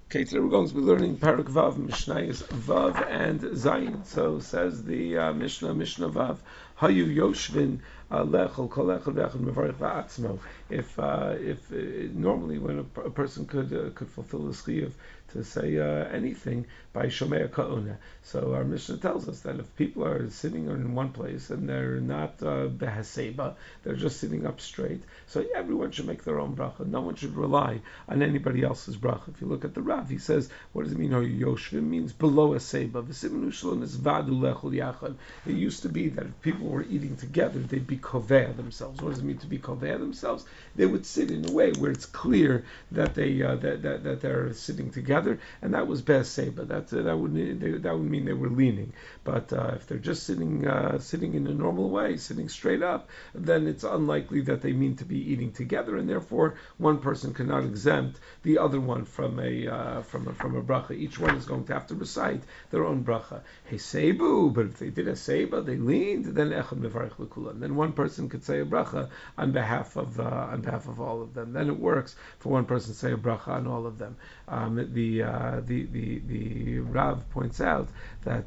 Okay, today we're going to be learning Parak Vav, Mishnayos Vav and Zayin. So says the Mishnah Vav, Hayu Yoshvin Lechel Kol Echad V'Echad Mevarich V'Atzmo. If normally when a person could fulfill the chiyuv to say anything by Shomei Ka'ona. So our Mishnah tells us that if people are sitting in one place and they're not behaseba, they're just sitting up straight, so everyone should make their own bracha. No one should rely on anybody else's bracha. If you look at the Rav, he says, what does it mean? Yoshvim means below a seba. V'simenu shalom is vadu lechul yachad. It used to be that if people were eating together, they'd be kovea themselves. What does it mean to be kovea themselves? They would sit in a way where it's clear that that they're sitting together, and that was be'as seba. That would mean they were leaning. But if they're just sitting in a normal way, sitting straight up, then it's unlikely that they mean to be eating together, and therefore one person cannot exempt the other one from a bracha. Each one is going to have to recite their own bracha. Hey sebu, but if they did a seba, they leaned, then echad mevarich l'kulam. Then one person could say a bracha on behalf of all of them. Then it works for one person to say a bracha on all of them. The Rav points out that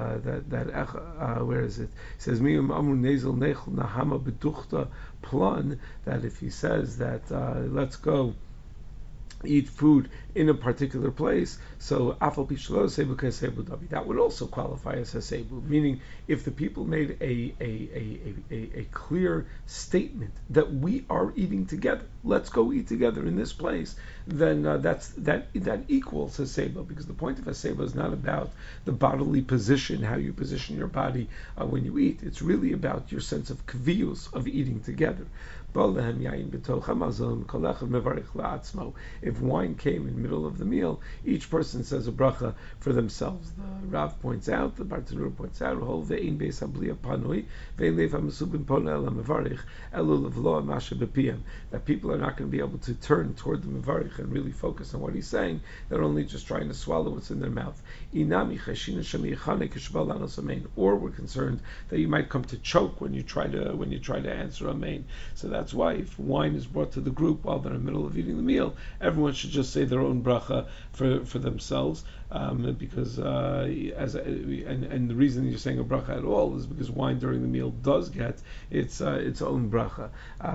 where is it? He says miyum amru nezel nechel nahama beduchta plan, that if he says that let's go eat food in a particular place, so afal pishlo sebu kesebu davi, that would also qualify as hasebu. Meaning, if the people made a clear statement that we are eating together, let's go eat together in this place, then that equals haseba, because the point of haseba is not about the bodily position, how you position your body when you eat. It's really about your sense of kvius of eating together. If wine came in the middle of the meal, each person says a bracha for themselves. The Rav points out, the Bartanur points out, that people are not going to be able to turn toward the mevarich and really focus on what he's saying. They're only just trying to swallow what's in their mouth. Or we're concerned that you might come to choke when you try to answer amen. So that's why if wine is brought to the group while they're in the middle of eating the meal, everyone should just say their own bracha for themselves, because and the reason you're saying a bracha at all is because wine during the meal does get its own bracha.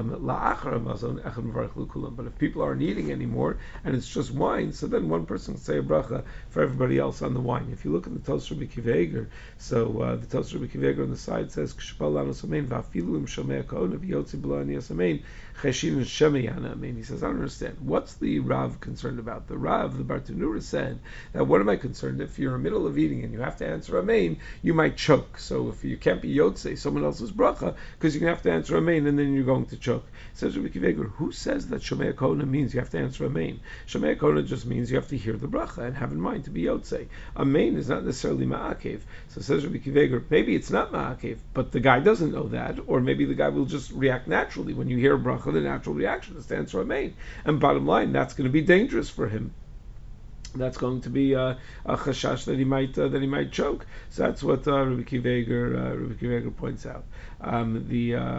But if people aren't eating anymore and it's just wine, so then one person can say a bracha for everybody else on the wine. If you look at the Tosfos Rabbi Akiva Eiger, so the Tosfos Rabbi Akiva Eiger on the side says he says, I don't understand. What's the Rav concerned about? The Rav, the Bartanura, said that what am I concerned? If you're in the middle of eating and you have to answer Amen, you might choke. So if you can't be Yotzei, someone else's bracha, because you're going to have to answer Amen and then you're going to choke. Says Rabbi Akiva Eiger, who says that Shomei Kona means you have to answer Amen? Shomei Kona just means you have to hear the bracha and have in mind to be Yotzei. Amen is not necessarily Ma'akev. So says Rabbi Akiva Eiger, maybe it's not Ma'akev, but the guy doesn't know that, or maybe the guy will just react naturally. When you hear a bracha, the natural reaction is to answer Amen. And bottom line, that's going to be dangerous for him. That's going to be a chashash that he might choke. So that's what Rabbi Akiva Eiger points out. That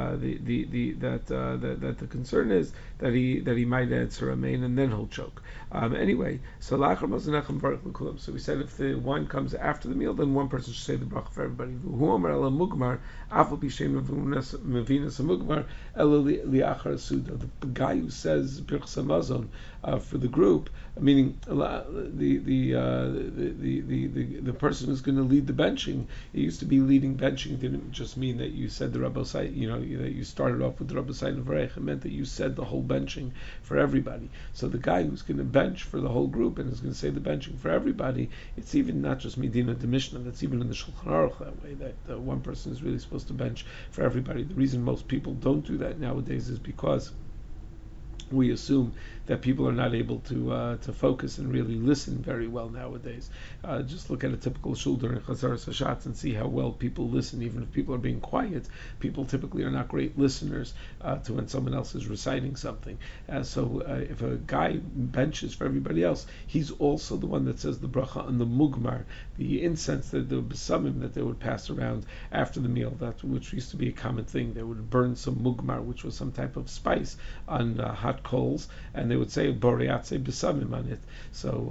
the concern is that he might answer amen and then he'll choke. Anyway, so we said if the wine comes after the meal, then one person should say the bracha for everybody. The guy who says Birchas Hamazon for the group, meaning the person who's going to lead the benching. It used to be leading benching. It didn't just mean that you said the Rabbosai, that you started off with the Rabbosai Nevarech. It meant that you said the whole benching for everybody. So the guy who's going to bench for the whole group and is going to say the benching for everybody, it's even not just Medina de Mishnah, that's even in the Shulchan Aruch that way, that one person is really supposed to bench for everybody. The reason most people don't do that nowadays is because we assume that people are not able to focus and really listen very well nowadays. Just look at a typical shul during Chazaras Hashatz and see how well people listen. Even if people are being quiet, people typically are not great listeners to when someone else is reciting something. So if a guy benches for everybody else, he's also the one that says the bracha on the mugmar, the incense, the besamim that they would pass around after the meal, that which used to be a common thing. They would burn some mugmar, which was some type of spice, on hot coals, and they would say boreatze besamim on it. So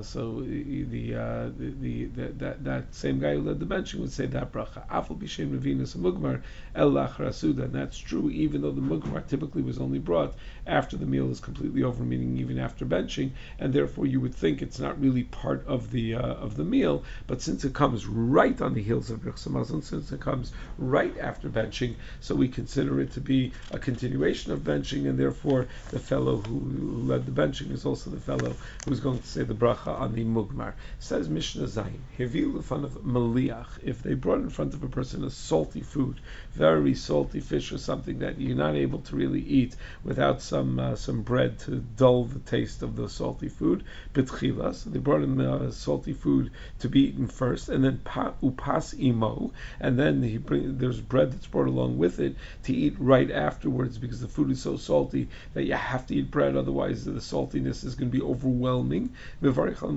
that same guy who led the benching would say that bracha. Afal b'shem revinus mugmar el lachar asuda, and that's true even though the mugmar typically was only brought after the meal is completely over, meaning even after benching, and therefore you would think it's not really part of the meal. But since it comes right on the heels of Birchas Hamazon, since it comes right after benching, so we consider it to be a continuation of benching, and therefore the fellow who led the benching is also the fellow who's going to say the bracha on the mugmar. Says Mishnah Zayin, Hevi'u l'fanav of maliach, if they brought in front of a person a salty food, very salty fish or something that you're not able to really eat without some bread to dull the taste of the salty food, betchila, so they brought in salty food to be eaten first, and then upas imo, and then there's bread that's brought along with it to eat right afterwards, because the food is so salty that you have to eat bread, otherwise the saltiness is going to be overwhelming. So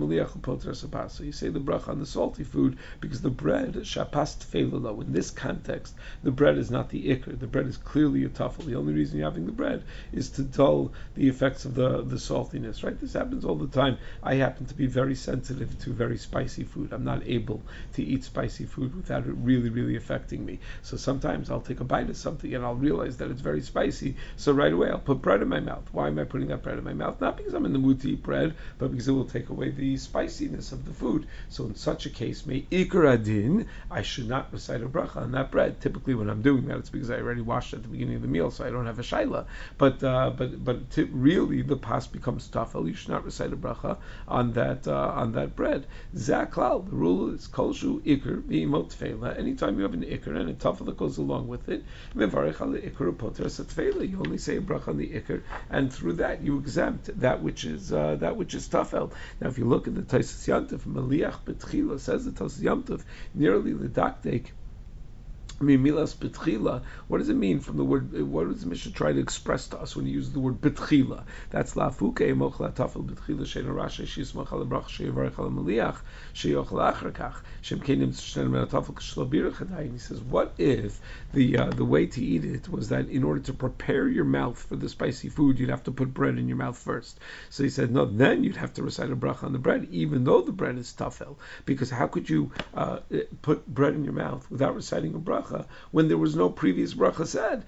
you say the bracha on the salty food, because the bread, shapas tfeilalo, in this context, the bread is not the ikr, the bread is clearly a tafel. The only reason you're having the bread is to dull the effects of the saltiness, right? This happens all the time. I happen to be very sensitive to very spicy food. I'm not able to eat spicy food without it really, really affecting me. So sometimes I'll take a bite of something and I'll realize that it's very spicy, so right away I'll put bread in my mouth. Why am I putting that bread in my mouth? Not because I'm in the mood to eat bread, but because it will take away the spiciness of the food. So in such a case, may ikar adin, I should not recite a bracha on that bread. Typically when I'm doing that, it's because I already washed it at the beginning of the meal, so I don't have a shaila. But really the pas becomes tafel. You should not recite a bracha on that bread. Zaklal, the rule is kolshu ikar beimot tefela. Anytime you have an ikar and a tafel that goes along with it, mevarich al ikar poter satfela. You only say a bracha on the ikar, and through that you exempt that which is tafel. Now, if you look at the Tosfos Yontif, Maliach Betchila, says the Tosfos Yontif, nearly Lidaktek, Mimilas betchila. What does it mean from the word? What does the Mishnah try to express to us when you use the word betchila? That's lafuke mochla tafel betchila shein rasha shismach al brach sheyavarich al maliach sheyochel achrakach shem kenim tzishnen men tafel k'shlabir chadai. He says, what if the way to eat it was that in order to prepare your mouth for the spicy food, you'd have to put bread in your mouth first? So he said, no, then you'd have to recite a bracha on the bread, even though the bread is tafel, because how could you put bread in your mouth without reciting a bracha when there was no previous bracha said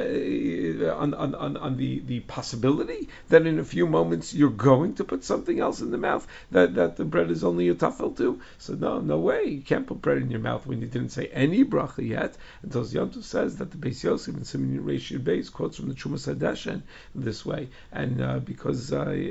on the possibility that in a few moments you're going to put something else in the mouth that the bread is only a tafel to? So no way, you can't put bread in your mouth when you didn't say any bracha yet. And Tosfos Yontif says that the Beis Yosef in Siman Reish Yud Beis quotes from the Trumas Hadeshen this way, and because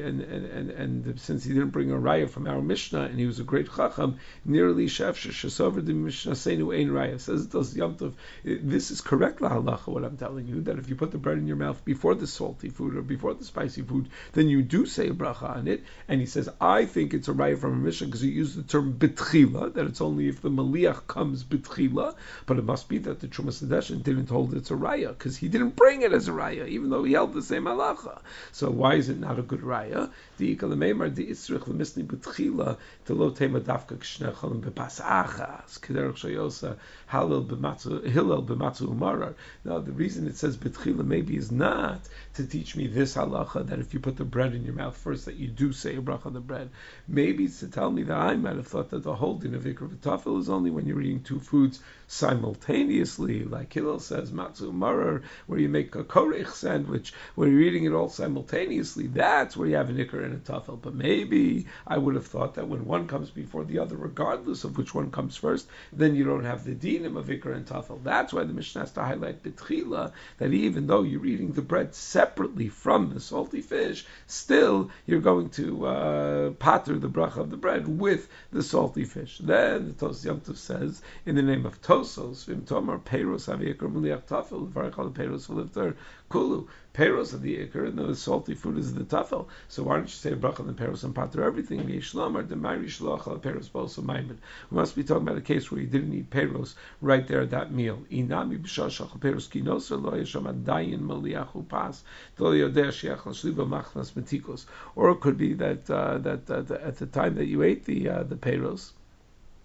and since he didn't bring a raya from our Mishnah and he was a great chacham, nearly shefsher shesover the Mishnah seinu ein raya, says Tosfos Yontif, this is correct la halacha, what I'm telling you, that if you put the bread in your mouth before the salty food or before the spicy food, then you do say a bracha on it. And he says, I think it's a raya from a Mishnah because he used the term betchila, that it's only if the maliach comes betchila, but it must be that the Trumas Hadeshen didn't hold it's a raya, because he didn't bring it as a raya, even though he held the same halacha. So why is it not a good raya? The ikalameimar the isrich lemisni betchila to lo tema dafka kshnechalem bepasachas kederach shayosa halil b'matzu hillel b'matzu umarar. Now the reason it says betchila maybe is not to teach me this halacha that if you put the bread in your mouth first that you do say a bracha on the bread. Maybe it's to tell me that I might have thought that the whole din of ikar v'tafel is only when you're eating two foods simultaneously, like Hillel says, matzu marar, where you make a korech sandwich, where you're eating it all simultaneously. That's where you have an ikar and a tafel. But maybe I would have thought that when one comes before the other, regardless of which one comes first, then you don't have the dinim of ikar and tafel. That's why the Mishnah has to highlight betchila, that even though you're eating the bread separately from the salty fish, still you're going to pater the bracha of the bread with the salty fish. Then the Tosfos Yontif says, in the name of Tosos, Vim Tomar Peiros Avi Ikar Maliach Tafel, Varechal Peiros V'Lifter Kulu. Peiros of the Ikar, and the salty food is the Tafel. So why don't you say a bracha on the Peiros and pater everything? Yeshlamar Demari Shloach Al Peiros Boso Maimed. We must be talking about a case where you didn't eat Peiros right there at that meal. Inami B'Shashach Al Peiros Kinoser Lo Yesham Adayin Maliach Upas Lo Yodeh Sheach Al Shliba Machnas Metikos. Or it could be that at the time that you ate the Peiros,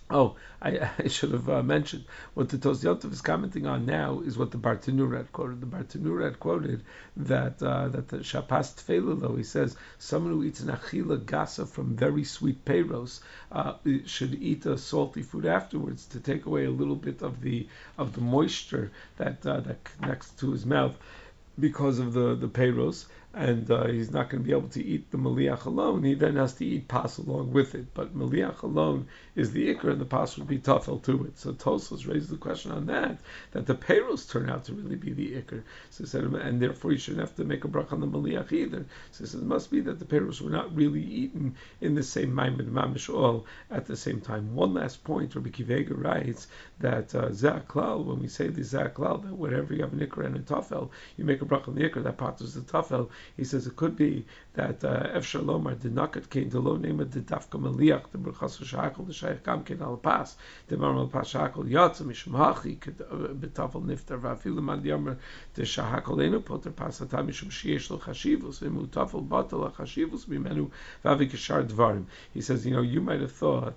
Oh, I should have mentioned what the Tos Yontif is commenting on now is what the Bartanura had quoted. The Bartanura had quoted that that the Shapas Tfeilah, though he says someone who eats an achila gasa from very sweet peiros should eat a salty food afterwards to take away a little bit of the moisture that connects to his mouth because of the peiros, and he's not going to be able to eat the maliach alone. He then has to eat pas along with it. But maliach alone is the ikr, and the pas would be tafel to it. So Tosfos raised the question on that the peiros turn out to really be the ikr. So he said, and therefore you shouldn't have to make a bracha on the maliach either. So he said, it must be that the peiros were not really eaten in the same maimed mamish all at the same time. One last point, Rabbi Kivega writes that zaklal, when we say the zaklal, that whenever you have an ikr and a tafel, you make a bracha on the ikr, that patters the tafel. He says it could be that Efshar Lomar did nakat kain de lo nema de dafka maliach de berchas shakol de shaykh kam kain al pas de mar al pas shakol yatsa mishum hachi betafel niftar vafilu man yamar de shakol enu poter pas atam mishum sheyesh lo chashivus v'mu tafel batal chashivus b'menu vavi kishar dvarim. He says, you might have thought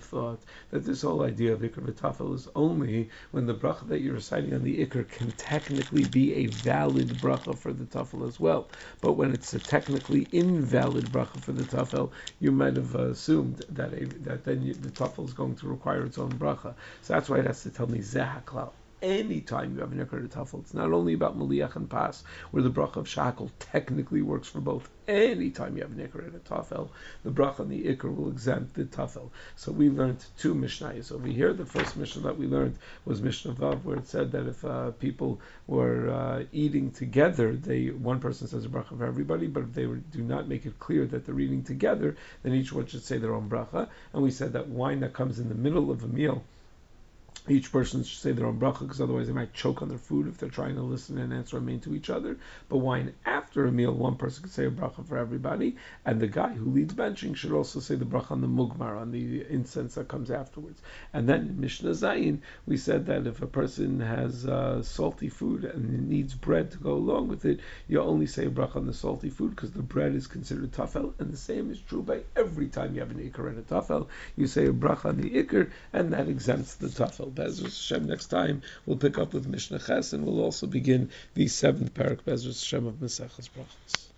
that this whole idea of ikr v'tafel is only when the bracha that you're reciting on the ikr can technically be a valid bracha for the tafel as well. But when it's a technically invalid bracha for the tafel, you might have assumed that then the tafel is going to require its own bracha. So that's why it has to tell me zehaklau. Anytime you have an ikr tafel, it's not only about maliach and pas, where the bracha of shakal technically works for both. Anytime you have an ikr and a tafel, the bracha and the ikr will exempt the tafel. So we learned two mishnayos over here. The first mishnah that we learned was Mishnah Vav, where it said that if people were eating together, one person says a bracha for everybody, but if they do not make it clear that they're eating together, then each one should say their own bracha. And we said that wine that comes in the middle of a meal, each person should say their own bracha, because otherwise they might choke on their food if they're trying to listen and answer amen to each other. But wine after a meal, one person could say a bracha for everybody, and the guy who leads benching should also say the bracha on the mugmar, on the incense that comes afterwards. And then in Mishnah Zayin, we said that if a person has salty food and needs bread to go along with it, you only say a bracha on the salty food, because the bread is considered tafel, and the same is true by every time you have an ikr and a tafel. You say a bracha on the ikr, and that exempts the tafel. Bezras Hashem, next time we'll pick up with Mishnah Ches, and we'll also begin the seventh parak Bezras Hashem of Maseches Brachos.